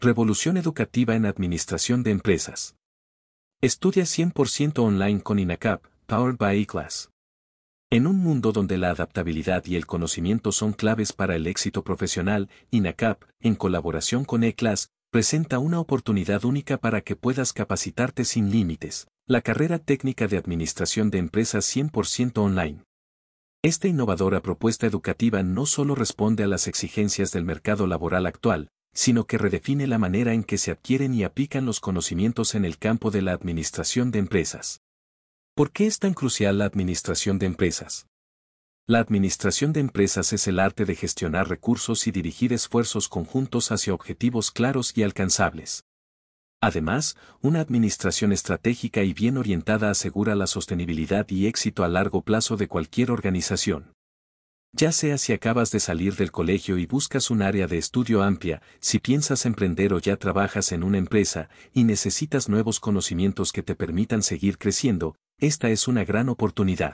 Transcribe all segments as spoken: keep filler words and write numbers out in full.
Revolución educativa en administración de empresas. Estudia cien por ciento online con INACAP, powered by eClass. En un mundo donde la adaptabilidad y el conocimiento son claves para el éxito profesional, INACAP, en colaboración con eClass, presenta una oportunidad única para que puedas capacitarte sin límites, la carrera técnica de administración de empresas cien por ciento online. Esta innovadora propuesta educativa no solo responde a las exigencias del mercado laboral actual, sino que redefine la manera en que se adquieren y aplican los conocimientos en el campo de la administración de empresas. ¿Por qué es tan crucial la administración de empresas? La administración de empresas es el arte de gestionar recursos y dirigir esfuerzos conjuntos hacia objetivos claros y alcanzables. Además, una administración estratégica y bien orientada asegura la sostenibilidad y éxito a largo plazo de cualquier organización. Ya sea si acabas de salir del colegio y buscas un área de estudio amplia, si piensas emprender o ya trabajas en una empresa y necesitas nuevos conocimientos que te permitan seguir creciendo, esta es una gran oportunidad.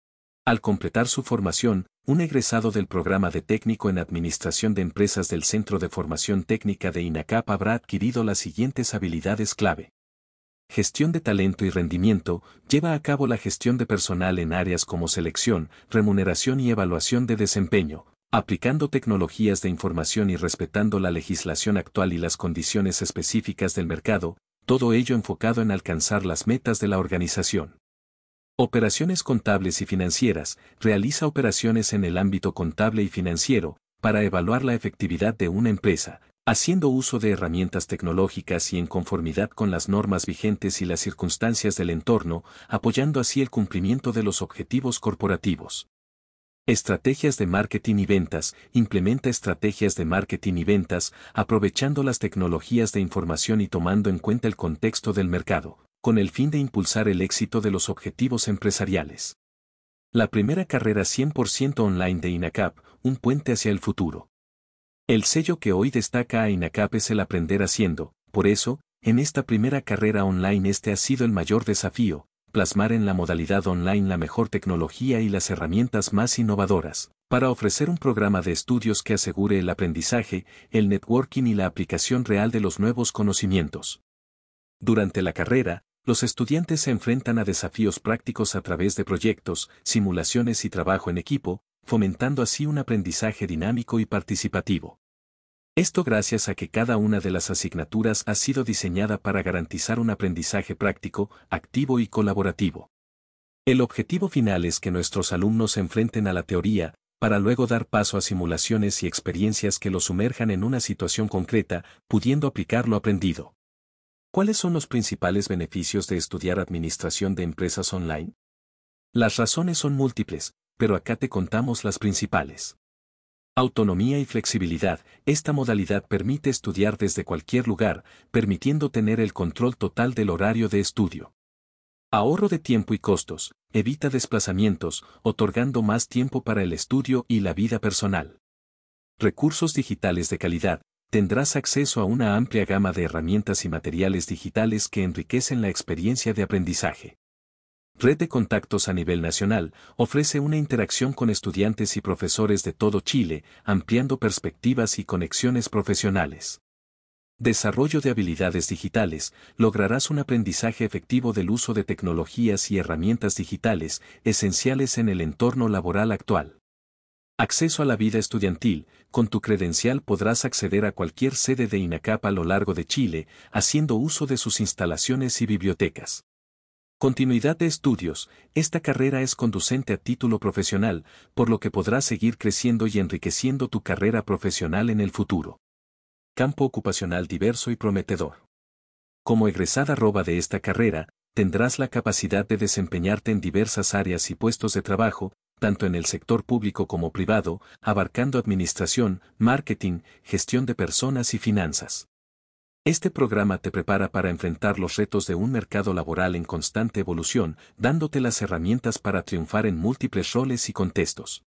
Al completar su formación, un egresado del programa de técnico en administración de empresas del Centro de Formación Técnica de INACAP habrá adquirido las siguientes habilidades clave. Gestión de talento y rendimiento, lleva a cabo la gestión de personal en áreas como selección, remuneración y evaluación de desempeño, aplicando tecnologías de información y respetando la legislación actual y las condiciones específicas del mercado, todo ello enfocado en alcanzar las metas de la organización. Operaciones contables y financieras, realiza operaciones en el ámbito contable y financiero, para evaluar la efectividad de una empresa, haciendo uso de herramientas tecnológicas y en conformidad con las normas vigentes y las circunstancias del entorno, apoyando así el cumplimiento de los objetivos corporativos. Estrategias de marketing y ventas, implementa estrategias de marketing y ventas, aprovechando las tecnologías de información y tomando en cuenta el contexto del mercado, con el fin de impulsar el éxito de los objetivos empresariales. La primera carrera cien por ciento online de INACAP, un puente hacia el futuro. El sello que hoy destaca a INACAP es el aprender haciendo, por eso, en esta primera carrera online este ha sido el mayor desafío, plasmar en la modalidad online la mejor tecnología y las herramientas más innovadoras, para ofrecer un programa de estudios que asegure el aprendizaje, el networking y la aplicación real de los nuevos conocimientos. Durante la carrera, los estudiantes se enfrentan a desafíos prácticos a través de proyectos, simulaciones y trabajo en equipo, fomentando así un aprendizaje dinámico y participativo. Esto gracias a que cada una de las asignaturas ha sido diseñada para garantizar un aprendizaje práctico, activo y colaborativo. El objetivo final es que nuestros alumnos se enfrenten a la teoría, para luego dar paso a simulaciones y experiencias que los sumerjan en una situación concreta, pudiendo aplicar lo aprendido. ¿Cuáles son los principales beneficios de estudiar administración de empresas online? Las razones son múltiples, pero acá te contamos las principales. Autonomía y flexibilidad. Esta modalidad permite estudiar desde cualquier lugar, permitiendo tener el control total del horario de estudio. Ahorro de tiempo y costos. Evita desplazamientos, otorgando más tiempo para el estudio y la vida personal. Recursos digitales de calidad. Tendrás acceso a una amplia gama de herramientas y materiales digitales que enriquecen la experiencia de aprendizaje. Red de contactos a nivel nacional, ofrece una interacción con estudiantes y profesores de todo Chile, ampliando perspectivas y conexiones profesionales. Desarrollo de habilidades digitales, lograrás un aprendizaje efectivo del uso de tecnologías y herramientas digitales, esenciales en el entorno laboral actual. Acceso a la vida estudiantil, con tu credencial podrás acceder a cualquier sede de INACAP a lo largo de Chile, haciendo uso de sus instalaciones y bibliotecas. Continuidad de estudios, esta carrera es conducente a título profesional, por lo que podrás seguir creciendo y enriqueciendo tu carrera profesional en el futuro. Campo ocupacional diverso y prometedor. Como egresada roba de esta carrera, tendrás la capacidad de desempeñarte en diversas áreas y puestos de trabajo, tanto en el sector público como privado, abarcando administración, marketing, gestión de personas y finanzas. Este programa te prepara para enfrentar los retos de un mercado laboral en constante evolución, dándote las herramientas para triunfar en múltiples roles y contextos.